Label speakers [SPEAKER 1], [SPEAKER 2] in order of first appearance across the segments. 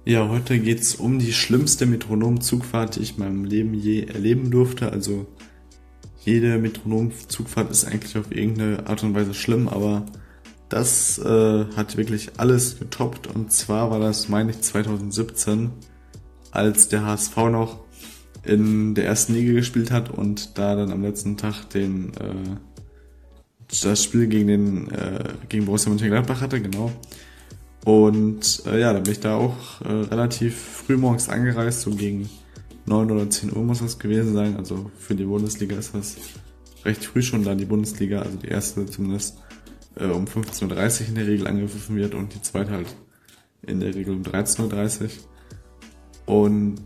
[SPEAKER 1] Ja, heute geht's um die schlimmste Metronom-Zugfahrt, die ich in meinem Leben je erleben durfte. Also jede Metronom-Zugfahrt ist eigentlich auf irgendeine Art und Weise schlimm, aber das hat wirklich alles getoppt. Und zwar war das, meine ich, 2017, als der HSV noch in der ersten Liga gespielt hat und da dann am letzten Tag das Spiel gegen Borussia Mönchengladbach hatte, genau. Und ja, da bin ich da auch relativ früh morgens angereist, so gegen 9 oder 10 Uhr muss das gewesen sein. Also für die Bundesliga ist das recht früh schon, da die Bundesliga, also die erste zumindest, um 15:30 Uhr in der Regel angepfiffen wird und die zweite halt in der Regel um 13:30 Uhr. Und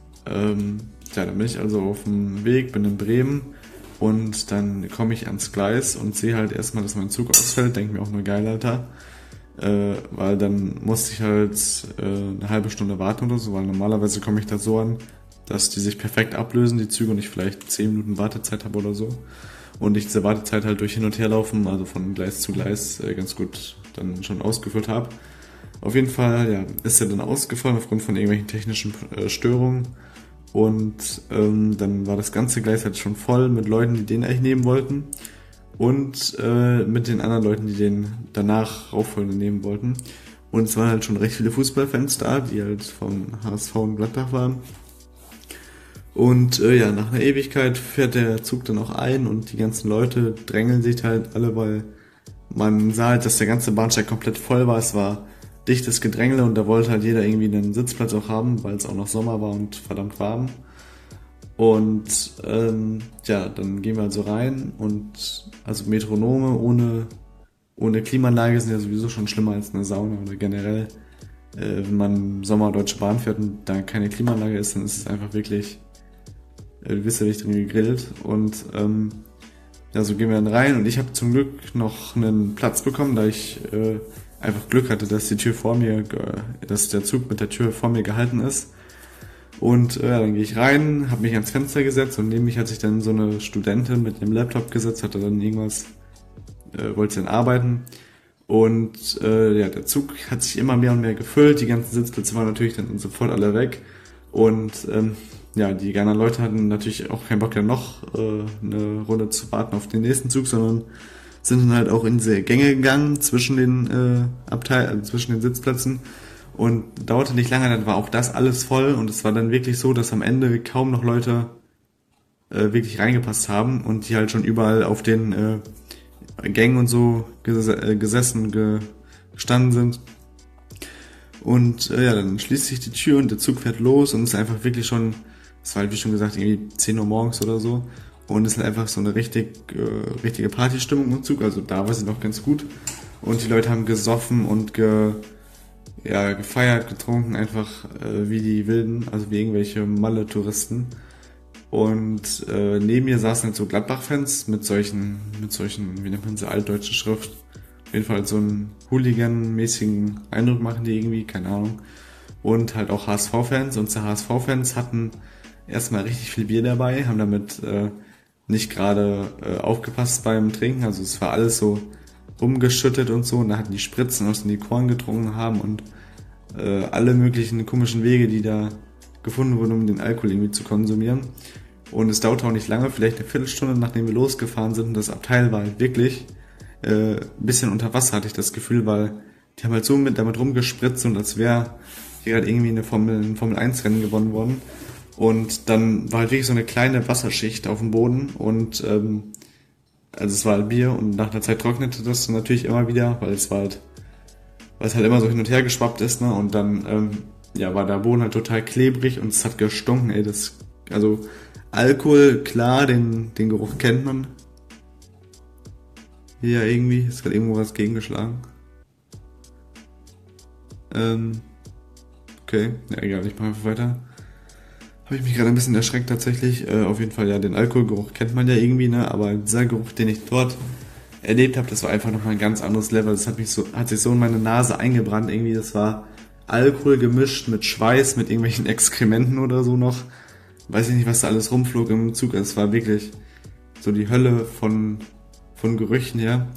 [SPEAKER 1] ja, dann bin ich also auf dem Weg, bin in Bremen und dann komme ich ans Gleis und sehe halt erstmal, dass mein Zug ausfällt, denke mir auch nur geil, Alter. Weil dann musste ich halt eine halbe Stunde warten oder so, weil normalerweise komme ich da so an, dass die sich perfekt ablösen, die Züge, und ich vielleicht 10 Minuten Wartezeit habe oder so. Und ich diese Wartezeit halt durch Hin- und Herlaufen, also von Gleis zu Gleis, ganz gut dann schon ausgeführt habe. Auf jeden Fall, ja, ist er dann ausgefallen aufgrund von irgendwelchen technischen Störungen. Und dann war das ganze Gleis halt schon voll mit Leuten, die den eigentlich nehmen wollten. Und mit den anderen Leuten, die den danach rauffolgend nehmen wollten. Und es waren halt schon recht viele Fußballfans da, die halt vom HSV und Gladbach waren. Und ja, nach einer Ewigkeit fährt der Zug dann auch ein und die ganzen Leute drängeln sich halt alle, weil man sah halt, dass der ganze Bahnsteig komplett voll war. Es war dichtes Gedränge und da wollte halt jeder irgendwie einen Sitzplatz auch haben, weil es auch noch Sommer war und verdammt warm. Und ja, dann gehen wir also rein und also Metronome ohne Klimaanlage sind ja sowieso schon schlimmer als eine Sauna oder generell. Wenn man im Sommer Deutsche Bahn fährt und da keine Klimaanlage ist, dann ist es einfach wirklich, du wirst ja nicht drin gegrillt. Und ja, so gehen wir dann rein und ich habe zum Glück noch einen Platz bekommen, da ich einfach Glück hatte, dass dass der Zug mit der Tür vor mir gehalten ist. Und ja, dann gehe ich rein, habe mich ans Fenster gesetzt und neben mich hat sich dann so eine Studentin mit einem Laptop gesetzt, hatte dann irgendwas, wollte dann arbeiten. Und ja, der Zug hat sich immer mehr und mehr gefüllt, die ganzen Sitzplätze waren natürlich dann sofort alle weg. Und ja, die anderen Leute hatten natürlich auch keinen Bock, dann noch eine Runde zu warten auf den nächsten Zug, sondern sind dann halt auch in diese Gänge gegangen zwischen den zwischen den Sitzplätzen. Und dauerte nicht lange, dann war auch das alles voll und es war dann wirklich so, dass am Ende kaum noch Leute wirklich reingepasst haben und die halt schon überall auf den Gängen und so gestanden sind. Und ja, dann schließt sich die Tür und der Zug fährt los und es ist einfach wirklich schon, es war halt wie schon gesagt irgendwie 10 Uhr morgens oder so und es ist halt einfach so eine richtige Partystimmung im Zug, also da war sie noch ganz gut und die Leute haben gesoffen und gefeiert, getrunken, einfach wie die Wilden, also wie irgendwelche Malle-Touristen. Und neben mir saßen halt so Gladbach-Fans mit solchen, wie nennt man sie, altdeutsche Schrift. Auf jeden Fall so einen Hooligan-mäßigen Eindruck machen die irgendwie, keine Ahnung. Und halt auch HSV-Fans. Und die HSV-Fans hatten erstmal richtig viel Bier dabei, haben damit nicht gerade aufgepasst beim Trinken. Also es war alles so rumgeschüttet und so. Und da hatten die Spritzen aus den Liquoren getrunken haben und alle möglichen komischen Wege, die da gefunden wurden, um den Alkohol irgendwie zu konsumieren. Und es dauerte auch nicht lange, vielleicht eine Viertelstunde, nachdem wir losgefahren sind. Und das Abteil war halt wirklich ein bisschen unter Wasser, hatte ich das Gefühl, weil die haben halt so damit rumgespritzt und als wäre hier gerade irgendwie ein Formel-1-Rennen gewonnen worden. Und dann war halt wirklich so eine kleine Wasserschicht auf dem Boden und also es war halt Bier und nach einer Zeit trocknete das natürlich immer wieder, weil es halt immer so hin und her geschwappt ist, ne? Und dann ja, war der Boden halt total klebrig und es hat gestunken, ey, also Alkohol, klar, den Geruch kennt man. Hier irgendwie, ist gerade irgendwo was gegengeschlagen. Okay, ja egal, ich mache einfach weiter. Habe ich mich gerade ein bisschen erschreckt tatsächlich. Auf jeden Fall, ja, den Alkoholgeruch kennt man ja irgendwie, ne? Aber dieser Geruch, den ich dort erlebt habe, das war einfach nochmal ein ganz anderes Level. Das hat sich so in meine Nase eingebrannt irgendwie. Das war Alkohol gemischt mit Schweiß, mit irgendwelchen Exkrementen oder so noch. Weiß ich nicht, was da alles rumflog im Zug. Es war wirklich so die Hölle von Gerüchen her.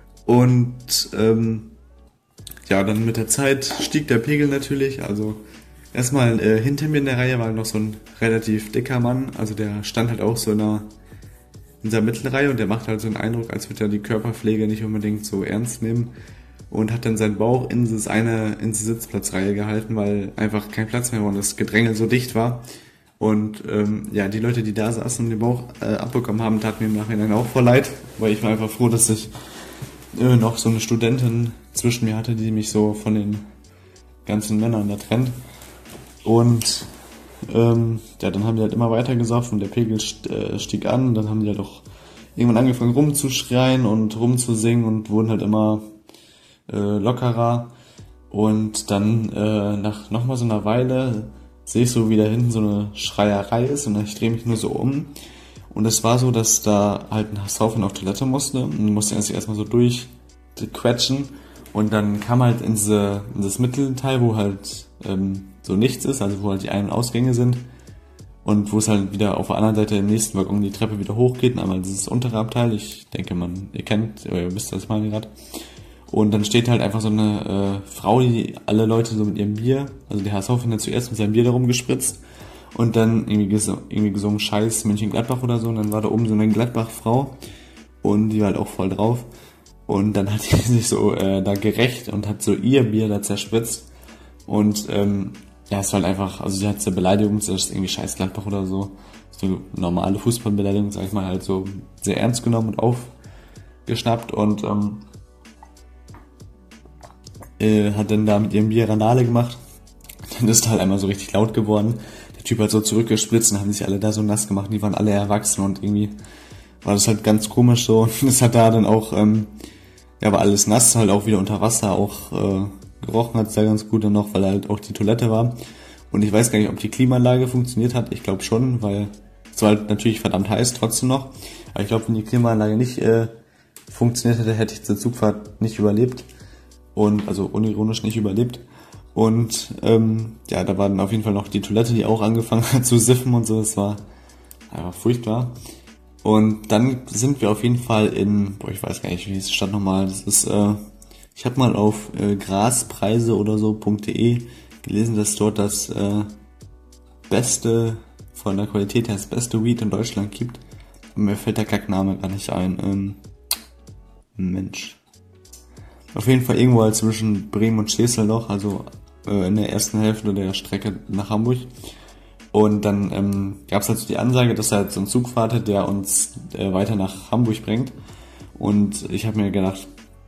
[SPEAKER 1] Und ja, dann mit der Zeit stieg der Pegel natürlich. Also Erstmal hinter mir in der Reihe war noch so ein relativ dicker Mann, also der stand halt auch so in dieser Mittelreihe und der macht halt so einen Eindruck, als würde er die Körperpflege nicht unbedingt so ernst nehmen und hat dann seinen Bauch in die Sitzplatzreihe gehalten, weil einfach kein Platz mehr war und das Gedränge so dicht war. Und ja, die Leute, die da saßen und den Bauch abbekommen haben, taten mir im Nachhinein auch voll leid, weil ich war einfach froh, dass ich noch so eine Studentin zwischen mir hatte, die mich so von den ganzen Männern da trennt. Und ja, dann haben die halt immer weiter gesoffen, der Pegel stieg an, dann haben die halt auch irgendwann angefangen rumzuschreien und rumzusingen und wurden halt immer lockerer. Und dann nach nochmal so einer Weile sehe ich so, wie da hinten so eine Schreierei ist und ich drehe mich nur so um. Und es war so, dass da halt ein Haufen auf Toilette musste und musste sich erstmal so durchquetschen. Und dann kam halt in das Mittelteil, wo halt so nichts ist, also wo halt die Ein- und Ausgänge sind. Und wo es halt wieder auf der anderen Seite im nächsten Waggon die Treppe wieder hochgeht. Und einmal dieses untere Abteil, ich denke ihr kennt, oder ihr wisst, was ich meine gerade. Und dann steht halt einfach so eine Frau, die alle Leute so mit ihrem Bier, also der HSV findet zuerst mit seinem Bier da rumgespritzt und dann irgendwie gesungen Scheiß Mönchengladbach oder so und dann war da oben so eine Gladbach-Frau und die war halt auch voll drauf und dann hat die sich so da gerecht und hat so ihr Bier da zerspritzt und ja, es war halt einfach, also sie hat so Beleidigung, das ist irgendwie Scheiß Gladbach oder so normale Fußballbeleidigung, sag ich mal, halt so sehr ernst genommen und aufgeschnappt und hat dann da mit ihrem Bier Randale gemacht. Dann ist halt einmal so richtig laut geworden. Der Typ hat so zurückgespritzt und haben sich alle da so nass gemacht. Die waren alle erwachsen und irgendwie war das halt ganz komisch so. Und es hat da dann auch, ja, war alles nass, halt auch wieder unter Wasser, auch gerochen hat es da ganz gut dann noch, weil halt auch die Toilette war. Und ich weiß gar nicht, ob die Klimaanlage funktioniert hat. Ich glaube schon, weil es war halt natürlich verdammt heiß trotzdem noch. Aber ich glaube, wenn die Klimaanlage nicht funktioniert hätte, hätte ich diese Zugfahrt nicht überlebt. Und also unironisch nicht überlebt. Und ja, da war dann auf jeden Fall noch die Toilette, die auch angefangen hat zu siffen und so. Das war einfach furchtbar. Und dann sind wir auf jeden Fall ich weiß gar nicht, wie es stand nochmal. Das ist, ich habe mal auf graspreise oder so.de gelesen, dass dort das beste, von der Qualität her, das beste Weed in Deutschland gibt. Und mir fällt der Kackname gar nicht ein. Mensch. Auf jeden Fall irgendwo halt zwischen Bremen und Schesel also in der ersten Hälfte der Strecke nach Hamburg. Und dann gab es halt so die Ansage, dass halt so ein Zug wartet, der uns weiter nach Hamburg bringt. Und ich habe mir gedacht,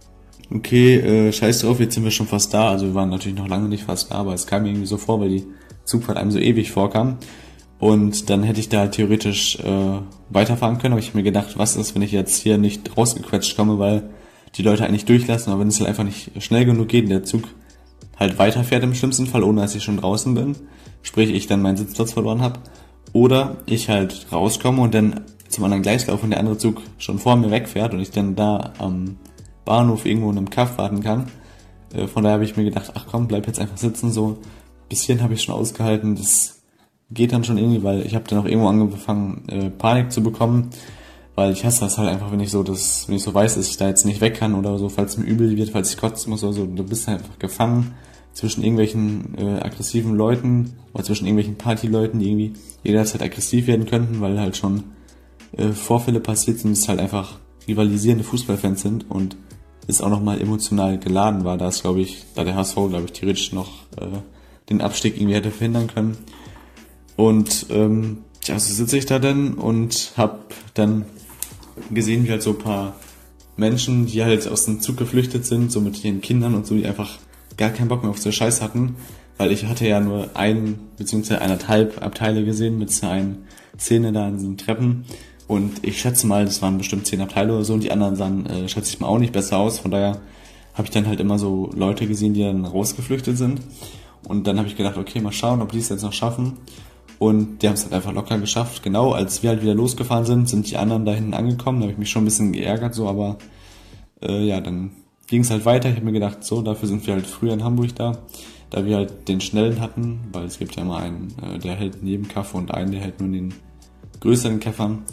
[SPEAKER 1] okay, scheiß drauf, jetzt sind wir schon fast da. Also wir waren natürlich noch lange nicht fast da, aber es kam mir irgendwie so vor, weil die Zugfahrt einem so ewig vorkam. Und dann hätte ich da halt theoretisch weiterfahren können. Aber ich habe mir gedacht, was ist, wenn ich jetzt hier nicht rausgequetscht komme, weil die Leute eigentlich durchlassen, aber wenn es halt einfach nicht schnell genug geht und der Zug halt weiterfährt im schlimmsten Fall, ohne dass ich schon draußen bin, sprich ich dann meinen Sitzplatz verloren habe, oder ich halt rauskomme und dann zum anderen Gleislauf und der andere Zug schon vor mir wegfährt und ich dann da am Bahnhof irgendwo in einem Kaff warten kann. Von daher habe ich mir gedacht, ach komm, bleib jetzt einfach sitzen, so ein bisschen habe ich schon ausgehalten, das geht dann schon irgendwie, weil ich habe dann auch irgendwo angefangen Panik zu bekommen, weil ich hasse das halt einfach, wenn ich so weiß, dass ich da jetzt nicht weg kann oder so, falls es mir übel wird, falls ich kotzen muss oder so, du bist halt einfach gefangen zwischen irgendwelchen aggressiven Leuten oder zwischen irgendwelchen Partyleuten, die irgendwie jederzeit aggressiv werden könnten, weil halt schon Vorfälle passiert sind, dass halt einfach rivalisierende Fußballfans sind und es auch nochmal emotional geladen war, da der HSV, glaube ich, theoretisch noch den Abstieg irgendwie hätte verhindern können. Und ja, so sitze ich da denn und hab dann gesehen, wie halt so ein paar Menschen, die halt aus dem Zug geflüchtet sind, so mit ihren Kindern und so, die einfach gar keinen Bock mehr auf so Scheiß hatten, weil ich hatte ja nur beziehungsweise 1,5 Abteile gesehen mit so einer Szene da an diesen Treppen und ich schätze mal, das waren bestimmt 10 Abteile oder so und die anderen sahen, schätze ich mal, auch nicht besser aus, von daher habe ich dann halt immer so Leute gesehen, die dann rausgeflüchtet sind und dann habe ich gedacht, okay, mal schauen, ob die es jetzt noch schaffen. Und die haben es halt einfach locker geschafft. Genau, als wir halt wieder losgefahren sind die anderen da hinten angekommen. Da habe ich mich schon ein bisschen geärgert, so, aber ja, dann ging es halt weiter. Ich habe mir gedacht, so, dafür sind wir halt früher in Hamburg da wir halt den Schnellen hatten, weil es gibt ja immer einen, der hält neben Kaffee und einen, der hält nur in den größeren Käffern.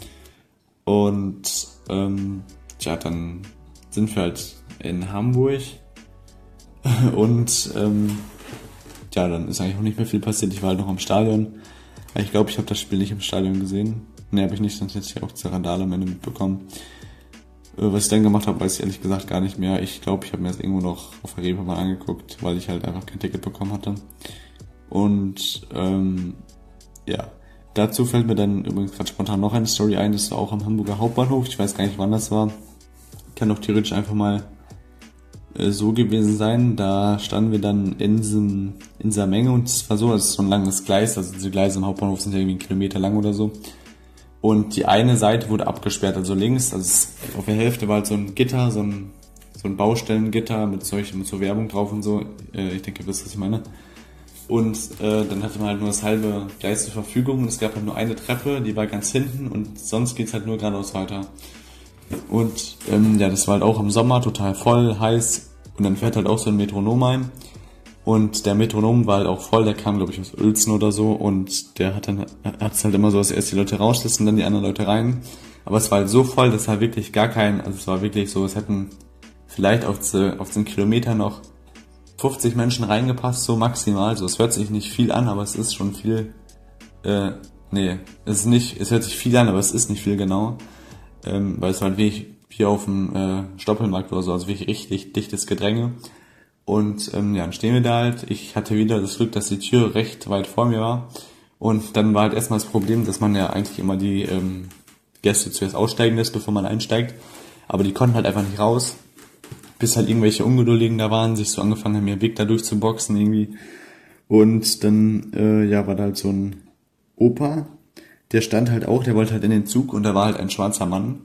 [SPEAKER 1] Und ja, dann sind wir halt in Hamburg und ja, ja, dann ist eigentlich auch nicht mehr viel passiert. Ich war halt noch im Stadion. Ich glaube, ich habe das Spiel nicht im Stadion gesehen. Ne, habe ich nicht, sonst hätte ich auch zur Randale am Ende mitbekommen. Was ich dann gemacht habe, weiß ich ehrlich gesagt gar nicht mehr. Ich glaube, ich habe mir das irgendwo noch auf der Reeperbahn angeguckt, weil ich halt einfach kein Ticket bekommen hatte. Und ja, dazu fällt mir dann übrigens gerade spontan noch eine Story ein. Das war auch am Hamburger Hauptbahnhof. Ich weiß gar nicht, wann das war. Kann doch theoretisch einfach mal so gewesen sein. Da standen wir dann in dieser Menge und es war so, das ist so ein langes Gleis. Also diese Gleise im Hauptbahnhof sind ja irgendwie 1 Kilometer lang oder so. Und die eine Seite wurde abgesperrt, also links, also auf der Hälfte war halt so ein Gitter, so ein Baustellengitter mit so Werbung drauf und so. Ich denke, ihr wisst, was ich meine. Und dann hatte man halt nur das halbe Gleis zur Verfügung und es gab halt nur eine Treppe, die war ganz hinten und sonst geht's halt nur geradeaus weiter. Und ja, das war halt auch im Sommer total voll, heiß und dann fährt halt auch so ein Metronom ein. Und der Metronom war halt auch voll, der kam, glaube ich, aus Uelzen oder so und der hat es halt immer so, dass erst die Leute rauslassen, dann die anderen Leute rein. Aber es war halt so voll, dass halt wirklich also es war wirklich so, es hätten vielleicht auf 10 Kilometer noch 50 Menschen reingepasst, so maximal. Also es hört sich nicht viel an, aber es ist schon viel, es hört sich viel an, aber es ist nicht viel genau. Weil es halt wirklich hier auf dem Stoppelmarkt oder so, also wirklich richtig dichtes Gedränge. Und ja, dann stehen wir da halt. Ich hatte wieder das Glück, dass die Tür recht weit vor mir war. Und dann war halt erstmal das Problem, dass man ja eigentlich immer die Gäste zuerst aussteigen lässt, bevor man einsteigt. Aber die konnten halt einfach nicht raus. Bis halt irgendwelche Ungeduldigen da waren, sich so angefangen haben, ihren Weg da durchzuboxen irgendwie. Und dann war da halt so ein Opa, der stand halt auch, der wollte halt in den Zug und da war halt ein schwarzer Mann.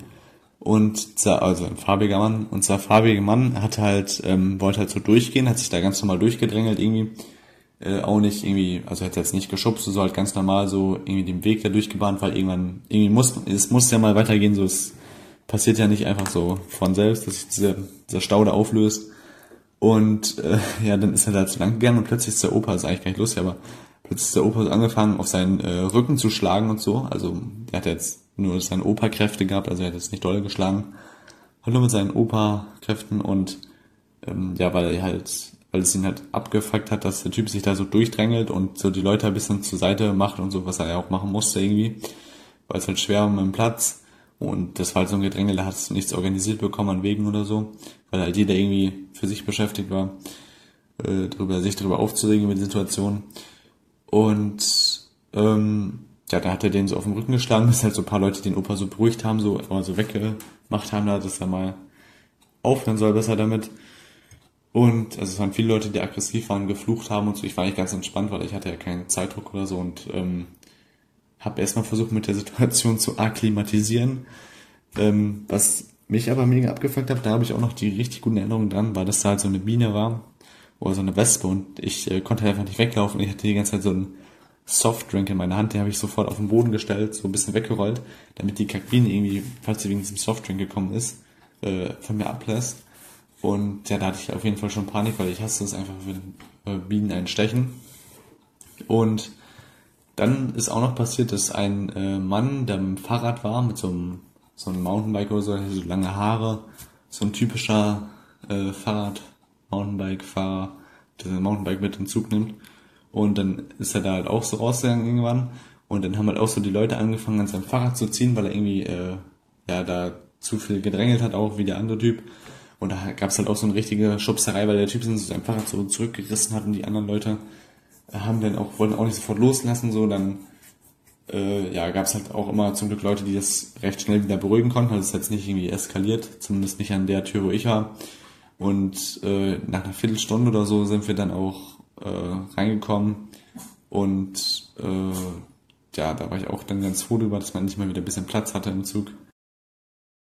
[SPEAKER 1] Also ein farbiger Mann. Und dieser farbige Mann hat halt, wollte halt so durchgehen, hat sich da ganz normal durchgedrängelt irgendwie. Auch nicht irgendwie, also hat jetzt nicht geschubst, so halt ganz normal so irgendwie den Weg da durchgebahnt, weil es muss ja mal weitergehen, so es passiert ja nicht einfach so von selbst, dass sich dieser Stau da auflöst. Und dann ist er da zu lang gegangen und plötzlich ist der Opa, ist eigentlich gar nicht lustig, aber plötzlich ist der Opa so angefangen, auf seinen Rücken zu schlagen und so. Also der hat jetzt nur seine Opa-Kräfte gehabt, also er hat jetzt nicht doll geschlagen. Hat nur mit seinen Opa-Kräften und weil es ihn halt abgefuckt hat, dass der Typ sich da so durchdrängelt und so die Leute ein bisschen zur Seite macht und so, was er ja auch machen musste irgendwie. Weil es halt schwer war mit dem Platz. Und das war halt so ein Gedränge, da hat es nichts organisiert bekommen an Wegen oder so, weil halt jeder irgendwie für sich beschäftigt war, sich darüber aufzuregen über die Situation. Und da hat er den so auf den Rücken geschlagen, bis halt so ein paar Leute den Opa so beruhigt haben, so weggemacht haben, dass er mal aufhören soll besser damit. Und also es waren viele Leute, die aggressiv waren, geflucht haben und so. Ich war eigentlich ganz entspannt, weil ich hatte ja keinen Zeitdruck oder so und habe erstmal versucht, mit der Situation zu akklimatisieren. Was mich aber mega abgefuckt hat, da habe ich auch noch die richtig guten Erinnerungen dran, weil das da halt so eine Biene war oder so eine Wespe und ich konnte einfach nicht weglaufen. Ich hatte die ganze Zeit so einen Softdrink in meiner Hand, den habe ich sofort auf den Boden gestellt, so ein bisschen weggerollt, damit die Kackbiene irgendwie, falls sie wegen diesem Softdrink gekommen ist, von mir ablässt. Und ja, da hatte ich auf jeden Fall schon Panik, weil ich hasse es einfach, wenn Bienen einen stechen. Und dann ist auch noch passiert, dass ein Mann, der mit dem Fahrrad war, mit so einem Mountainbike oder so, der hatte so lange Haare, so ein typischer Mountainbike-Fahrer, der sein Mountainbike mit im Zug nimmt. Und dann ist er da halt auch so rausgegangen irgendwann. Und dann haben halt auch so die Leute angefangen, an seinem Fahrrad zu ziehen, weil er irgendwie da zu viel gedrängelt hat, auch wie der andere Typ. Und da gab's halt auch so eine richtige Schubserei, weil der Typ sein Fahrrad so zurückgerissen hat und die anderen Leute wollten auch nicht sofort loslassen, so, dann gab's halt auch immer zum Glück Leute, die das recht schnell wieder beruhigen konnten, also es ist jetzt nicht irgendwie eskaliert, zumindest nicht an der Tür, wo ich war. Und nach einer Viertelstunde oder so sind wir dann auch reingekommen und da war ich auch dann ganz froh drüber, dass man nicht mal wieder ein bisschen Platz hatte im Zug.